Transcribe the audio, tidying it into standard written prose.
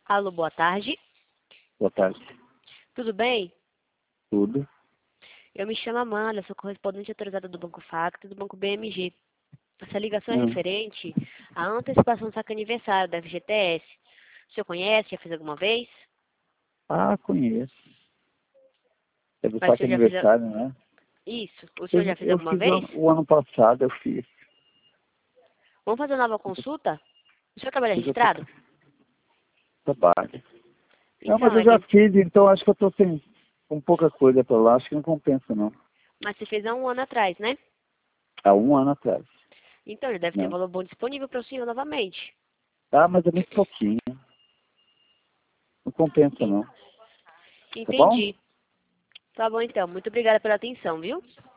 Alô, boa tarde. Boa tarde. Tudo bem? Tudo. Eu me chamo Amanda, sou correspondente autorizada do Banco Facto e do Banco BMG. Essa ligação é referente à antecipação do saque aniversário da FGTS. O senhor conhece? Já fez alguma vez? Ah, conheço. É do Mas o saque senhor já fez... aniversário, né? Isso. O senhor já fez Eu alguma fiz vez? o ano passado, eu fiz. Vamos fazer uma nova consulta? O senhor trabalha Fiz registrado? trabalho. Não, mas Então, eu já fiz, então acho que eu tô sem com pouca coisa pra lá, acho que não compensa não. Mas você fez há um ano atrás, né? Há um ano atrás. Então, ele deve ter Não. valor bom disponível para o senhor novamente. Ah, mas é muito pouquinho. Não compensa não. Tá bom? Entendi. Tá bom, então. Muito obrigada pela atenção, viu?